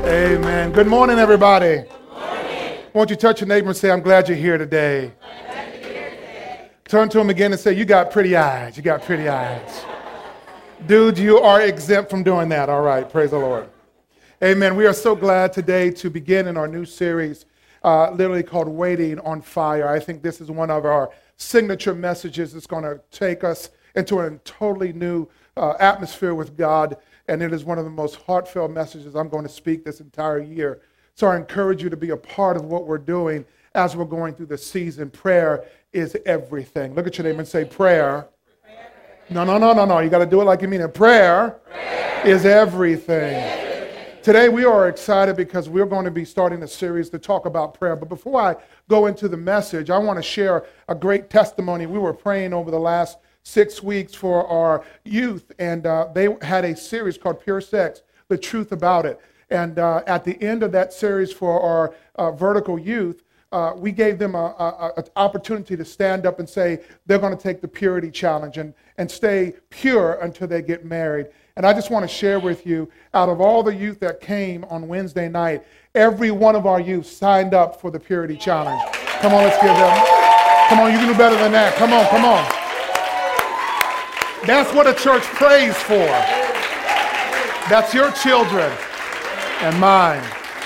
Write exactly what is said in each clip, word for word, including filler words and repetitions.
Amen. Good morning, everybody. Good morning. Won't you touch your neighbor and say, I'm glad you're here today. I'm glad you're here today. Turn to him again and say, you got pretty eyes. You got pretty eyes. Dude, you are exempt from doing that. All right. Praise the Lord. Amen. We are so glad today to begin in our new series, uh, literally called Waiting on Fire. I think this is one of our signature messages that's going to take us into a totally new uh, atmosphere with God. And it is one of the most heartfelt messages I'm going to speak this entire year. So I encourage you to be a part of what we're doing as we're going through the season. Prayer is everything. Look at your neighbor and say, prayer. No, no, no, no, no. You got to do it like you mean it. Prayer, prayer is everything. everything. Today we are excited because we're going to be starting a series to talk about prayer. But before I go into the message, I want to share a great testimony. We were praying over the last six weeks for our youth, and uh, they had a series called Pure Sex, The Truth About It. And uh, at the end of that series for our uh, vertical youth, uh, we gave them an opportunity to stand up and say they're going to take the purity challenge and, and stay pure until they get married. And I just want to share with you, out of all the youth that came on Wednesday night, every one of our youth signed up for the purity challenge. Come on, let's give them. Come on, you can do better than that. Come on, come on. That's what a church prays for. That's your children and mine.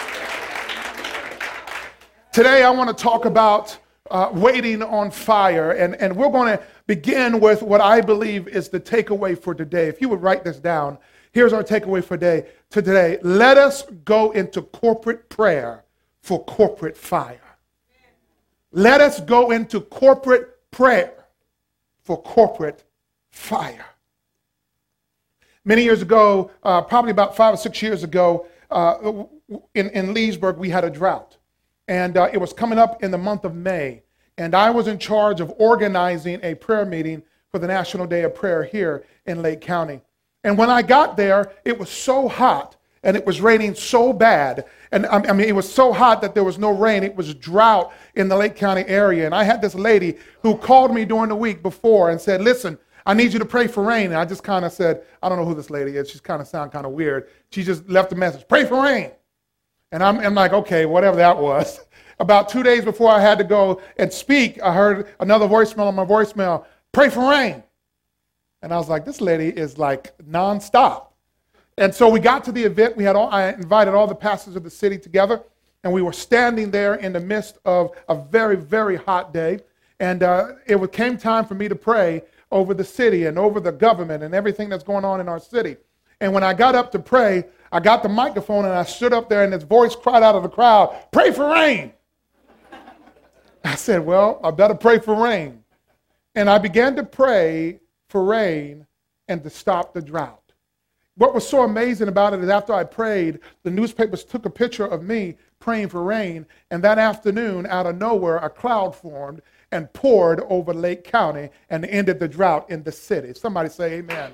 Today I want to talk about uh, waiting on fire, and, and we're going to begin with what I believe is the takeaway for today. If you would write this down, here's our takeaway for today. today. Let us go into corporate prayer for corporate fire. Let us go into corporate prayer for corporate fire. Many years ago, uh, probably about five or six years ago, uh, in, in Leesburg, we had a drought. And uh, it was coming up in the month of May. And I was in charge of organizing a prayer meeting for the National Day of Prayer here in Lake County. And when I got there, it was so hot and it was raining so bad. And I mean, it was so hot that there was no rain. It was drought in the Lake County area. And I had this lady who called me during the week before and said, listen, I need you to pray for rain. And I just kind of said, I don't know who this lady is. She's kind of sound kind of weird. She just left a message, pray for rain. And I'm, I'm like, okay, whatever that was. About two days before I had to go and speak, I heard another voicemail on my voicemail, pray for rain. And I was like, this lady is like nonstop. And so we got to the event. We had all, I invited all the pastors of the city together, and we were standing there in the midst of a very, very hot day. And uh, it came time for me to pray over the city and over the government and everything that's going on in our city. And when I got up to pray, I got the microphone and I stood up there and this voice cried out of the crowd, pray for rain. I said, well, I better pray for rain. And I began to pray for rain and to stop the drought. What was so amazing about it is after I prayed, the newspapers took a picture of me praying for rain, and that afternoon, out of nowhere, a cloud formed and poured over Lake County and ended the drought in the city. Somebody say amen.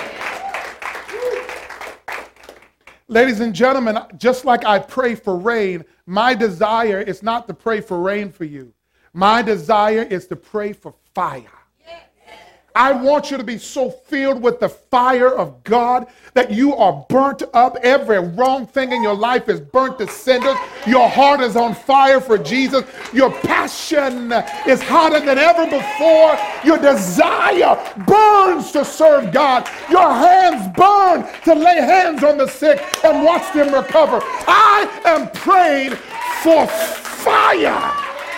Ladies and gentlemen, just like I pray for rain, my desire is not to pray for rain for you. My desire is to pray for fire. I want you to be so filled with the fire of God that you are burnt up. Every wrong thing in your life is burnt to cinders. Your heart is on fire for Jesus. Your passion is hotter than ever before. Your desire burns to serve God. Your hands burn to lay hands on the sick and watch them recover. I am praying for fire.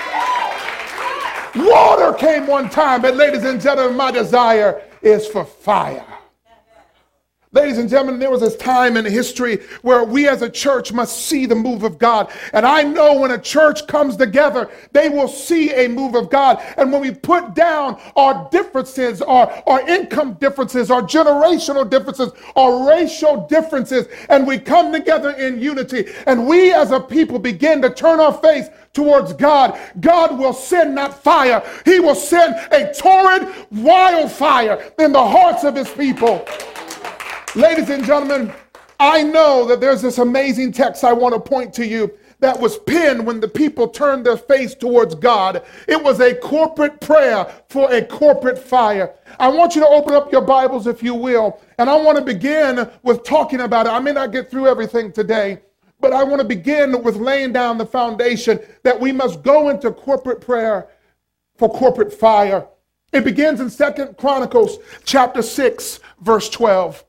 Water came one time, but ladies and gentlemen, my desire is for fire. Ladies and gentlemen, there was this time in history where we as a church must see the move of God. And I know when a church comes together, they will see a move of God. And when we put down our differences, our, our income differences, our generational differences, our racial differences, and we come together in unity, and we as a people begin to turn our face towards God, God will send not fire. He will send a torrid wildfire in the hearts of his people. Ladies and gentlemen, I know that there's this amazing text I want to point to you that was penned when the people turned their face towards God. It was a corporate prayer for a corporate fire. I want you to open up your Bibles, if you will, and I want to begin with talking about it. I may not get through everything today, But I want to begin with laying down the foundation that we must go into corporate prayer for corporate fire. It begins in Second Chronicles chapter six, verse twelve.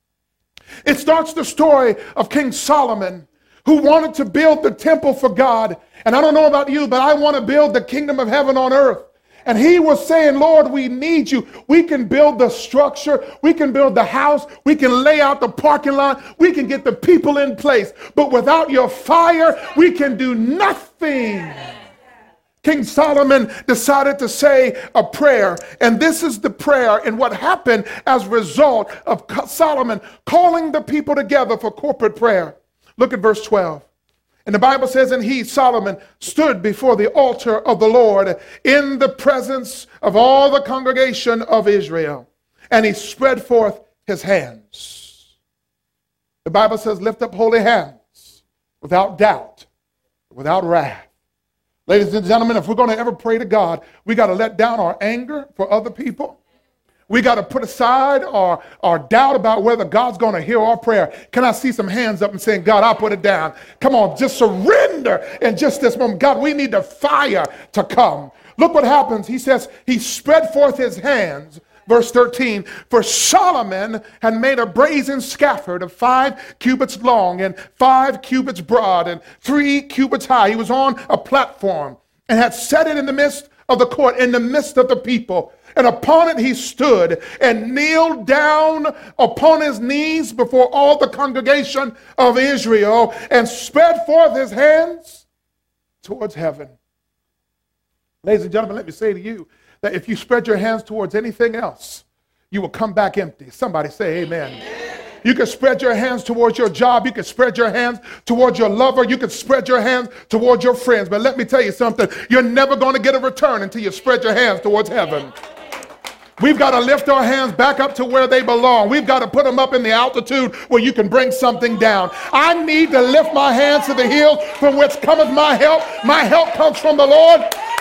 It starts the story of King Solomon, who wanted to build the temple for God. And I don't know about you, but I want to build the kingdom of heaven on earth. And he was saying, Lord, we need you. We can build the structure. We can build the house. We can lay out the parking lot. We can get the people in place. But without your fire, we can do nothing. King Solomon decided to say a prayer, and this is the prayer and what happened as a result of Solomon calling the people together for corporate prayer. Look at verse twelve. And the Bible says, and he, Solomon, stood before the altar of the Lord in the presence of all the congregation of Israel, and he spread forth his hands. The Bible says, lift up holy hands without doubt, without wrath. Ladies and gentlemen, if we're going to ever pray to God, we got to let down our anger for other people. We got to put aside our, our doubt about whether God's going to hear our prayer. Can I see some hands up and saying, God, I'll put it down. Come on, just surrender in just this moment. God, we need the fire to come. Look what happens. He says, he spread forth his hands. Verse thirteen, for Solomon had made a brazen scaffold of five cubits long and five cubits broad and three cubits high. He was on a platform and had set it in the midst of the court, in the midst of the people. And upon it he stood and kneeled down upon his knees before all the congregation of Israel and spread forth his hands towards heaven. Ladies and gentlemen, let me say to you that if you spread your hands towards anything else, you will come back empty. Somebody say amen. Amen. You can spread your hands towards your job. You can spread your hands towards your lover. You can spread your hands towards your friends. But let me tell you something. You're never going to get a return until you spread your hands towards heaven. We've got to lift our hands back up to where they belong. We've got to put them up in the altitude where you can bring something down. I need to lift my hands to the hills from which cometh my help. My help comes from the Lord.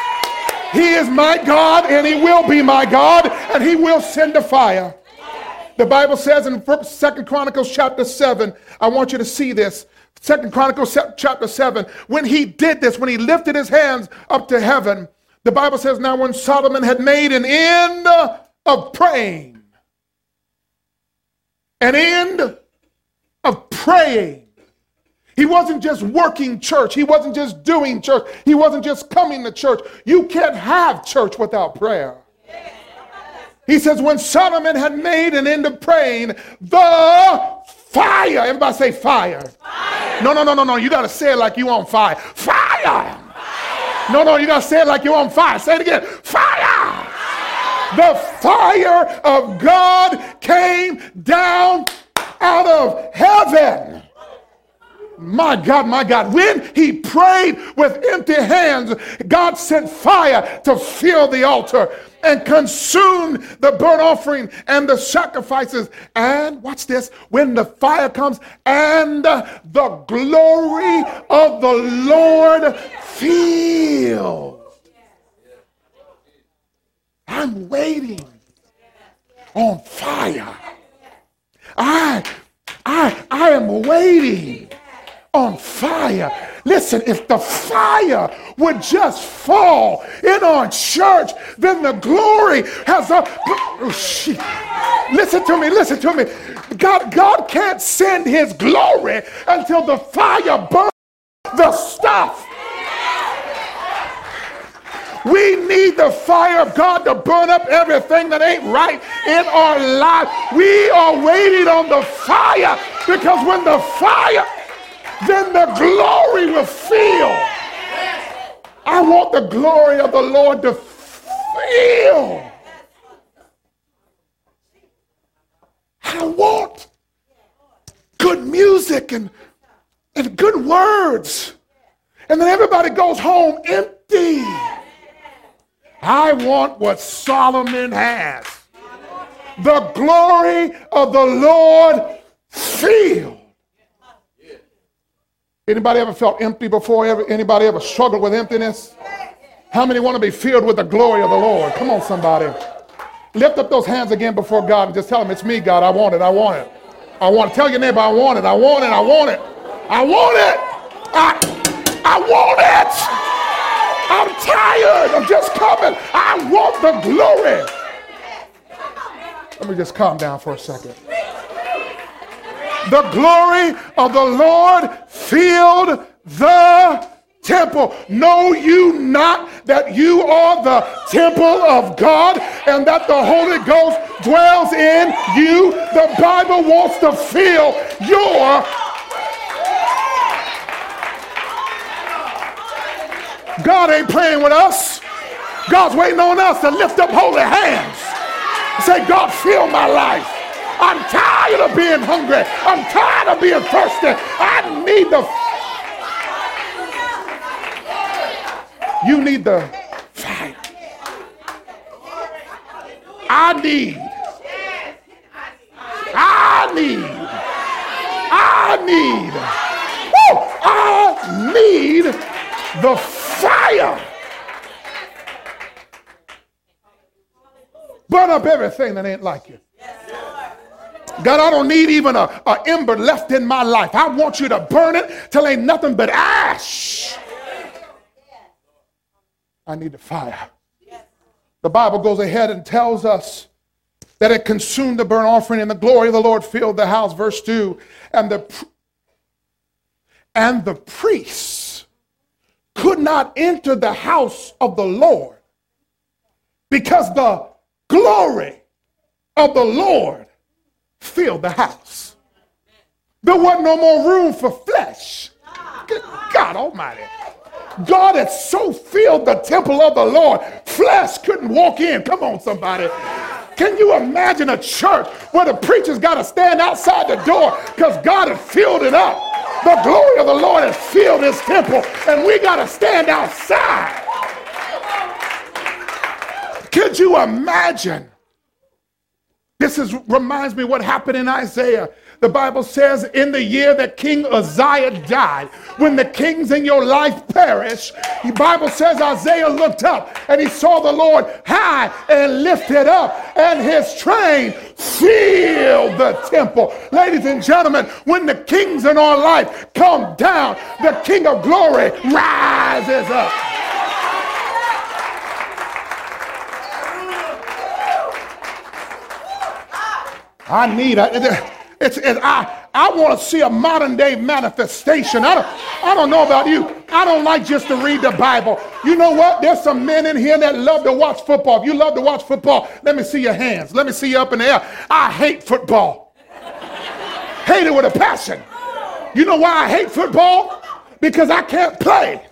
He is my God, and he will be my God, and he will send a fire. The Bible says in Second Chronicles chapter seven, I want you to see this. Second Chronicles chapter seven, when he did this, when he lifted his hands up to heaven, the Bible says, now when Solomon had made an end of praying, an end of praying, he wasn't just working church. He wasn't just doing church. He wasn't just coming to church. You can't have church without prayer. He says, when Solomon had made an end of praying, the fire, everybody say fire. Fire. No, no, no, no, no. You got to say it like you on fire. Fire. Fire. No, no, you got to say it like you're on fire. Say it again. Fire. Fire. The fire of God came down out of heaven. My God, my God, when he prayed with empty hands, God sent fire to fill the altar and consume the burnt offering and the sacrifices. And watch this, when the fire comes and the glory of the Lord fills. I'm waiting on fire. I, I, I am waiting on fire. Listen, if the fire would just fall in our church, then the glory has a... Oh, shit. Listen to me, listen to me. God, God can't send his glory until the fire burns the stuff. We need the fire of God to burn up everything that ain't right in our life. We are waiting on the fire, because when the fire... then the glory will fill. I want the glory of the Lord to fill. I want good music and, and good words. And then everybody goes home empty. I want what Solomon has. The glory of the Lord filled. Anybody ever felt empty before? Ever, anybody ever struggled with emptiness? How many want to be filled with the glory of the Lord? Come on, somebody. Lift up those hands again before God and just tell him, it's me, God. I want it. I want it. I want it. Tell your neighbor, I want it. I want it. I want it. I want it. I, I want it. I'm tired of just coming. I want the glory. Let me just calm down for a second. The glory of the Lord filled the temple. Know you not that you are the temple of God and that the Holy Ghost dwells in you? The Bible wants to fill your God ain't playing with us. God's waiting on us to lift up holy hands. Say, God, fill my life. I'm tired of being hungry. I'm tired of being thirsty. I need the You need the fire. I need. I need. I need. Woo, I need the fire. Burn up everything that ain't like you. God, I don't need even a, a ember left in my life. I want you to burn it till ain't nothing but ash. I need the fire. The Bible goes ahead and tells us that it consumed the burnt offering and the glory of the Lord filled the house. Verse two, and the, and the priests could not enter the house of the Lord because the glory of the Lord filled the house. There wasn't no more room for flesh. Good God Almighty. God had so filled the temple of the Lord, flesh couldn't walk in. Come on, somebody. Can you imagine a church where the preacher's got to stand outside the door because God had filled it up? The glory of the Lord has filled his temple, and we got to stand outside. Could you imagine? This is, reminds me what happened in Isaiah. The Bible says in the year that King Uzziah died, when the kings in your life perish, the Bible says Isaiah looked up and he saw the Lord high and lifted up, and his train filled the temple. Ladies and gentlemen, when the kings in our life come down, the King of glory rises up. I need a, it's, it's I I want to see a modern day manifestation. I don't I don't know about you. I don't like just to read the Bible. You know what? There's some men in here that love to watch football. If you love to watch football, let me see your hands. Let me see you up in the air. I hate football. Hate it with a passion. You know why I hate football? Because I can't play.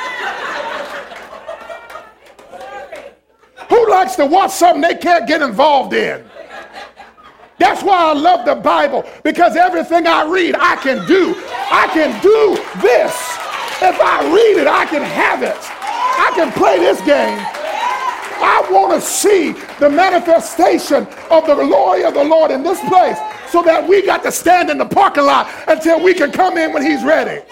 Who likes to watch something they can't get involved in? That's why I love the Bible, because everything I read, I can do. I can do this. If I read it, I can have it. I can play this game. I want to see the manifestation of the glory of the Lord in this place so that we got to stand in the parking lot until we can come in when he's ready.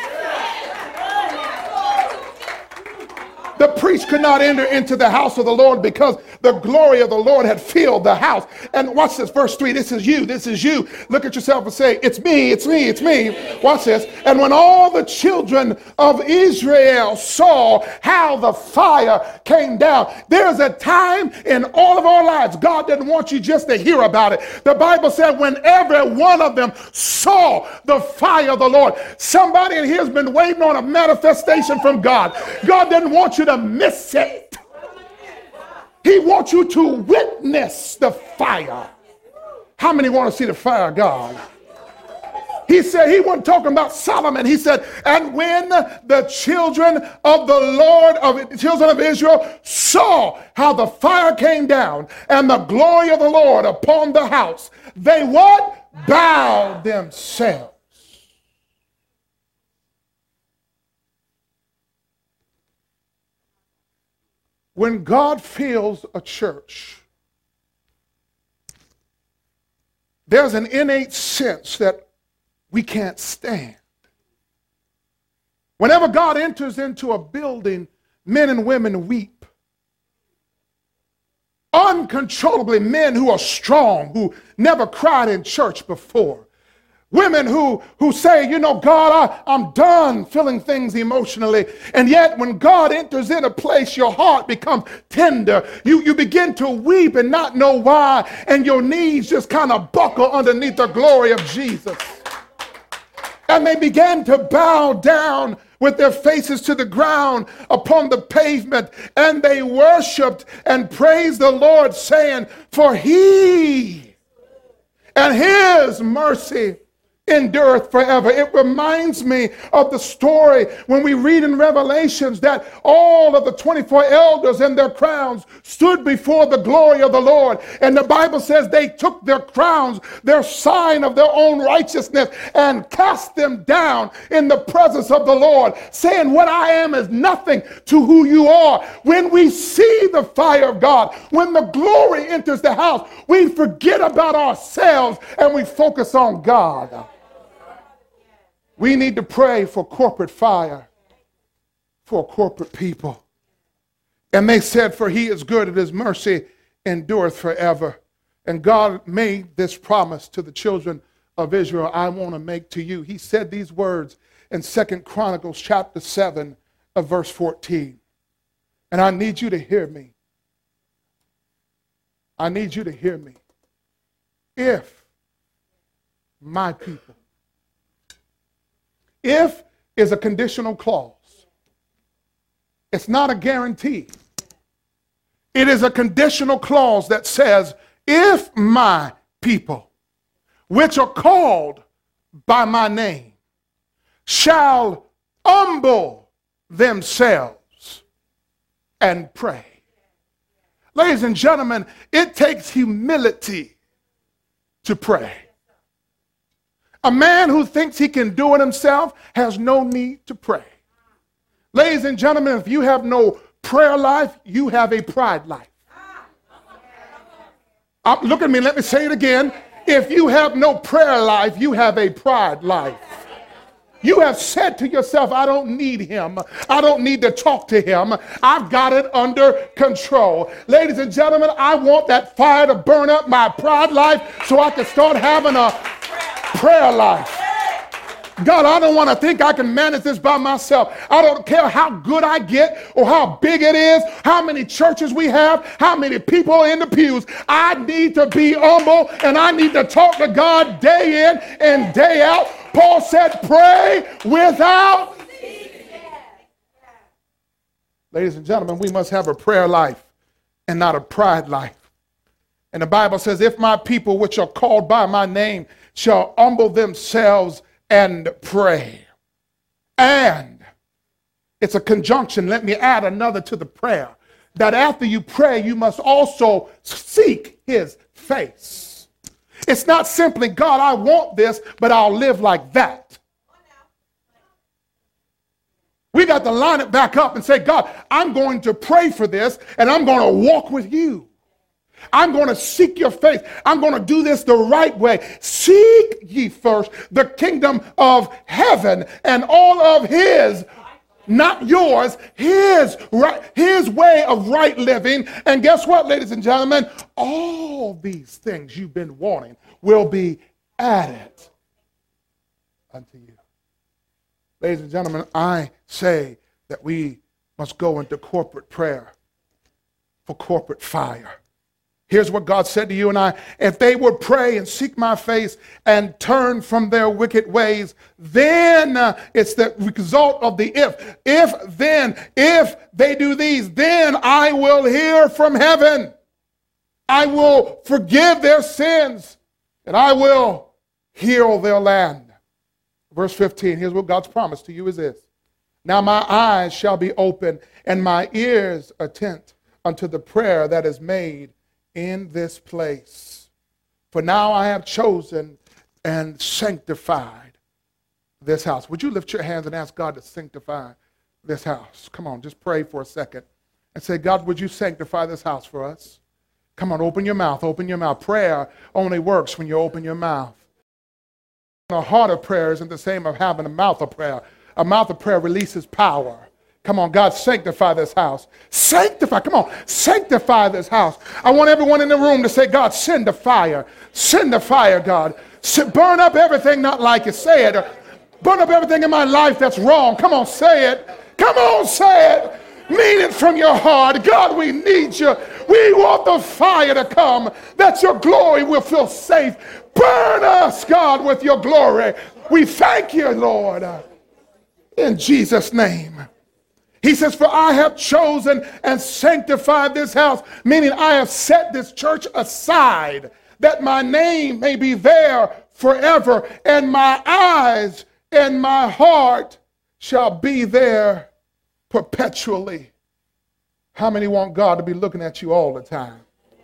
The priest could not enter into the house of the Lord because the glory of the Lord had filled the house. And watch this, verse three. This is you. This is you. Look at yourself and say, it's me, it's me, it's me. Watch this. And when all the children of Israel saw how the fire came down, there's a time in all of our lives, God didn't want you just to hear about it. The Bible said when every one of them saw the fire of the Lord, somebody in here has been waiting on a manifestation from God. God didn't want you to miss it. He wants you to witness the fire. How many want to see the fire of God? He said, he wasn't talking about Solomon. He said, and when the children of the Lord, of the children of Israel saw how the fire came down and the glory of the Lord upon the house, they what? Bowed themselves. When God fills a church, there's an innate sense that we can't stand. Whenever God enters into a building, men and women weep. Uncontrollably, men who are strong, who never cried in church before. Women who, who say, you know, God, I, I'm done feeling things emotionally. And yet when God enters in a place, your heart becomes tender. You, you begin to weep and not know why. And your knees just kind of buckle underneath the glory of Jesus. And they began to bow down with their faces to the ground upon the pavement. And they worshiped and praised the Lord, saying, for he and his mercy endureth forever. It reminds me of the story when we read in Revelations that all of the twenty-four elders and their crowns stood before the glory of the Lord. And the Bible says they took their crowns, their sign of their own righteousness, and cast them down in the presence of the Lord, saying, what I am is nothing to who you are. When we see the fire of God, when the glory enters the house, we forget about ourselves and we focus on God. We need to pray for corporate fire, for corporate people. And they said, for he is good and his mercy endureth forever. And God made this promise to the children of Israel, I want to make to you. He said these words in Second Chronicles chapter seven of verse fourteen. And I need you to hear me. I need you to hear me. If my people. If is a conditional clause. It's not a guarantee. It is a conditional clause that says, if my people, which are called by my name, shall humble themselves and pray. Ladies and gentlemen, it takes humility to pray. A man who thinks he can do it himself has no need to pray. Ladies and gentlemen, if you have no prayer life, you have a pride life. Uh, look at me, let me say it again. If you have no prayer life, you have a pride life. You have said to yourself, I don't need him. I don't need to talk to him. I've got it under control. Ladies and gentlemen, I want that fire to burn up my pride life so I can start having a prayer life. God, I don't want to think I can manage this by myself. I don't care how good I get or how big it is, how many churches we have, how many people in the pews. I need to be humble and I need to talk to God day in and day out. Paul said, pray without. Ladies and gentlemen, we must have a prayer life and not a pride life. And the Bible says, if my people which are called by my name shall humble themselves and pray. And it's a conjunction. Let me add another to the prayer. That after you pray, you must also seek his face. It's not simply, God, I want this, but I'll live like that. We got to line it back up and say, God, I'm going to pray for this and I'm going to walk with you. I'm going to seek your face. I'm going to do this the right way. Seek ye first the kingdom of heaven and all of his, not yours, his right, his way of right living. And guess what, ladies and gentlemen? All these things you've been wanting will be added unto you. Ladies and gentlemen, I say that we must go into corporate prayer for corporate fire. Here's what God said to you and I. If they would pray and seek my face and turn from their wicked ways, then uh, it's the result of the if. If then, if they do these, then I will hear from heaven. I will forgive their sins and I will heal their land. Verse fifteen, here's what God's promise to you is this. Now my eyes shall be open and my ears attent unto the prayer that is made in this place. For now I have chosen and sanctified this house. Would you lift your hands and ask God to sanctify this house? Come on, just pray for a second and say, God, would you sanctify this house for us? Come on, open your mouth, open your mouth. Prayer only works when you open your mouth. A heart of prayer isn't the same as having a mouth of prayer. A mouth of prayer releases power. Come on, God, sanctify this house. Sanctify, come on, sanctify this house. I want everyone in the room to say, God, send the fire. Send the fire, God. Burn up everything not like you. Say it. Burn up everything in my life that's wrong. Come on, say it. Come on, say it. Mean it from your heart. God, we need you. We want the fire to come, that your glory will feel safe. Burn us, God, with your glory. We thank you, Lord, in Jesus' name. He says, for I have chosen and sanctified this house, meaning I have set this church aside, that my name may be there forever, and my eyes and my heart shall be there perpetually. How many want God to be looking at you all the time?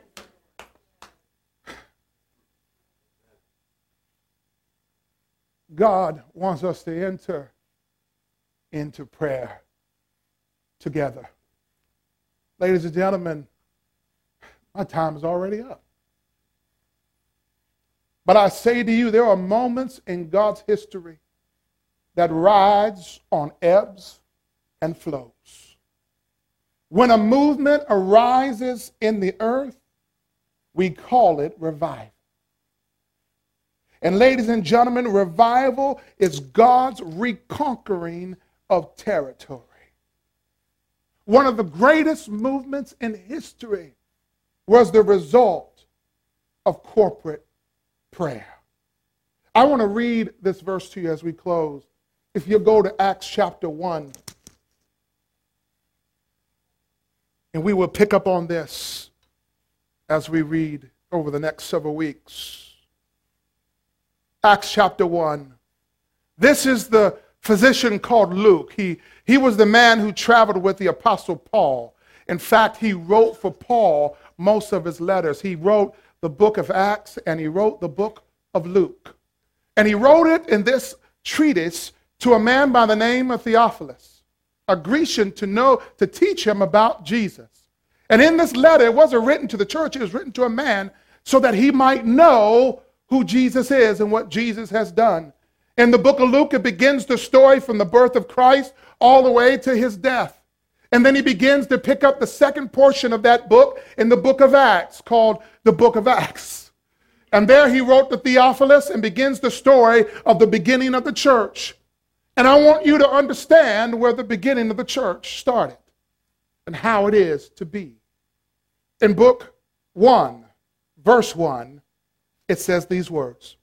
God wants us to enter into prayer together. Ladies and gentlemen, my time is already up. But I say to you, there are moments in God's history that rides on ebbs and flows. When a movement arises in the earth, we call it revival. And ladies and gentlemen, revival is God's reconquering of territory. One of the greatest movements in history was the result of corporate prayer. I want to read this verse to you as we close. If you go to Acts chapter one, and we will pick up on this as we read over the next several weeks. Acts chapter one. This is the physician called Luke. He, he was the man who traveled with the Apostle Paul. In fact, he wrote for Paul most of his letters. He wrote the book of Acts and he wrote the book of Luke. And he wrote it in this treatise to a man by the name of Theophilus, a Grecian, to know, to teach him about Jesus. And in this letter, it wasn't written to the church, it was written to a man so that he might know who Jesus is and what Jesus has done. In the book of Luke, it begins the story from the birth of Christ all the way to his death. And then he begins to pick up the second portion of that book in the book of Acts, called the book of Acts. And there he wrote to Theophilus and begins the story of the beginning of the church. And I want you to understand where the beginning of the church started and how it is to be. In book one, verse one, it says these words.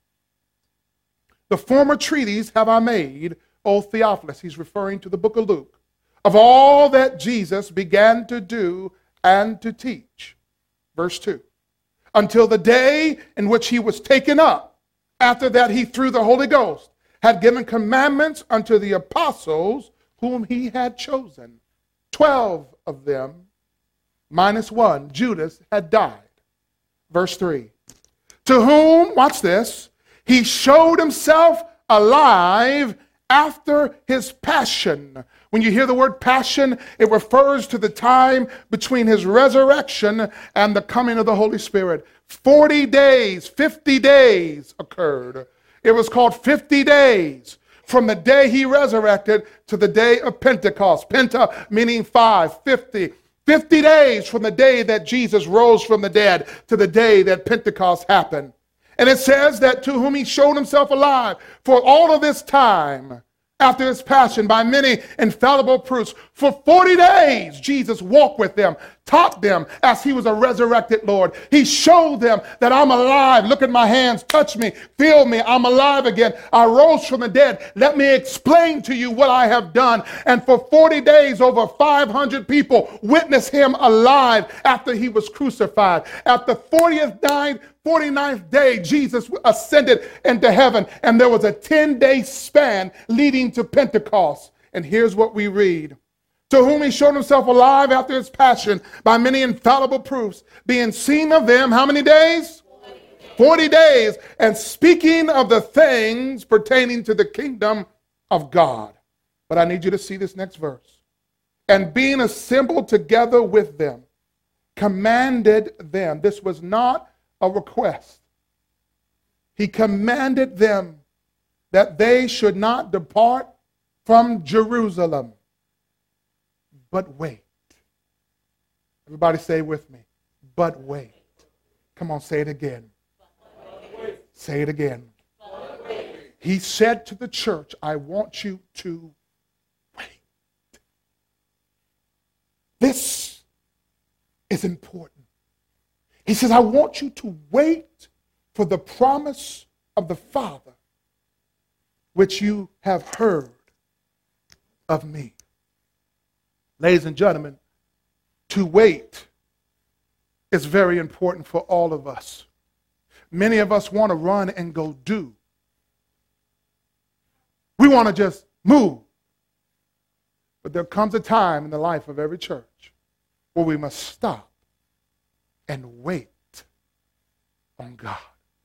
The former treatise have I made, O Theophilus, he's referring to the book of Luke, of all that Jesus began to do and to teach. Verse two. Until the day in which he was taken up. After that he, through the Holy Ghost, had given commandments unto the apostles whom he had chosen. Twelve of them, minus one, Judas, had died. Verse three. To whom, watch this, he showed himself alive after his passion. When you hear the word passion, it refers to the time between his resurrection and the coming of the Holy Spirit. Forty days, fifty days occurred. It was called fifty days from the day he resurrected to the day of Pentecost. Penta meaning five, fifty. fifty days from the day that Jesus rose from the dead to the day that Pentecost happened. And it says that to whom he showed himself alive for all of this time after his passion by many infallible proofs. For forty days, Jesus walked with them, taught them as he was a resurrected Lord. He showed them that I'm alive. Look at my hands, touch me, feel me. I'm alive again. I rose from the dead. Let me explain to you what I have done. And for forty days, over five hundred people witnessed him alive after he was crucified. At the fortieth night, forty-ninth day, Jesus ascended into heaven, and there was a ten-day span leading to Pentecost. And here's what we read. To whom he showed himself alive after his passion by many infallible proofs, being seen of them, how many days? forty days, and speaking of the things pertaining to the kingdom of God. But I need you to see this next verse. And being assembled together with them, commanded them. This was not a request. He commanded them that they should not depart from Jerusalem, but wait. Everybody say with me, but wait. Come on, say it again. Say it again. He said to the church, I want you to wait. This is important. He says, I want you to wait for the promise of the Father, which you have heard of me. Ladies and gentlemen, to wait is very important for all of us. Many of us want to run and go do. We want to just move. But there comes a time in the life of every church where we must stop and wait on God.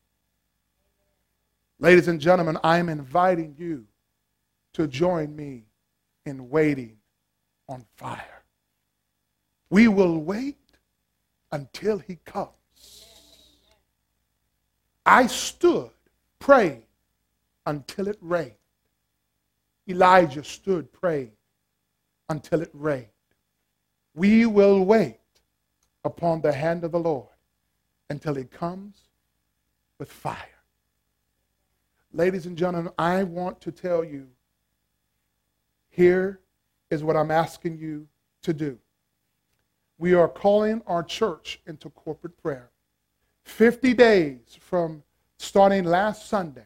Ladies and gentlemen, I am inviting you to join me in waiting on fire. We will wait until he comes. I stood praying until it rained. Elijah stood praying until it rained. We will wait upon the hand of the Lord until he comes with fire. Ladies and gentlemen, I want to tell you, here is what I'm asking you to do. We are calling our church into corporate prayer. fifty days from starting last Sunday,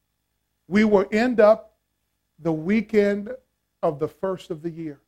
we will end up the weekend of the first of the year.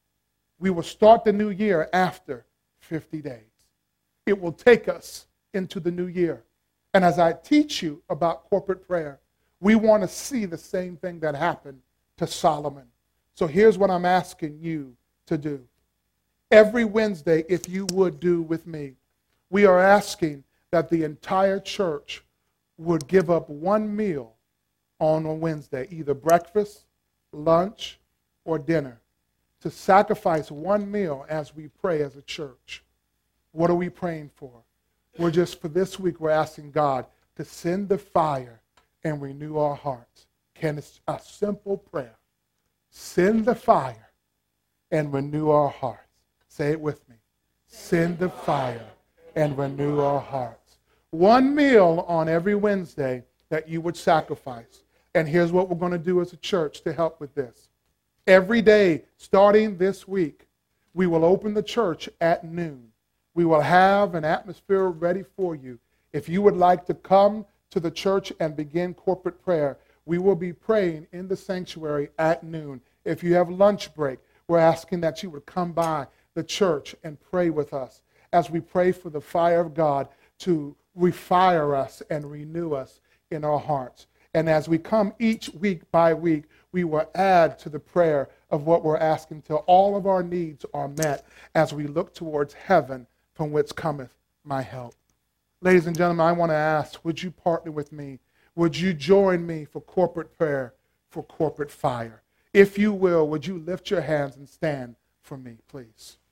We will start the new year after fifty days. It will take us into the new year. And as I teach you about corporate prayer, we want to see the same thing that happened to Solomon. So here's what I'm asking you to do. Every Wednesday, if you would do with me, we are asking that the entire church would give up one meal on a Wednesday, either breakfast, lunch, or dinner, to sacrifice one meal as we pray as a church. What are we praying for? We're just, for this week, we're asking God to send the fire and renew our hearts. Can it's a simple prayer. Send the fire and renew our hearts. Say it with me. Send the fire and renew our hearts. One meal on every Wednesday that you would sacrifice. And here's what we're going to do as a church to help with this. Every day, starting this week, we will open the church at noon. We will have an atmosphere ready for you. If you would like to come to the church and begin corporate prayer, we will be praying in the sanctuary at noon. If you have lunch break, we're asking that you would come by the church and pray with us as we pray for the fire of God to refire us and renew us in our hearts. And as we come each week by week, we will add to the prayer of what we're asking till all of our needs are met as we look towards heaven from which cometh my help. Ladies and gentlemen, I want to ask, would you partner with me? Would you join me for corporate prayer, for corporate fire? If you will, would you lift your hands and stand for me, please?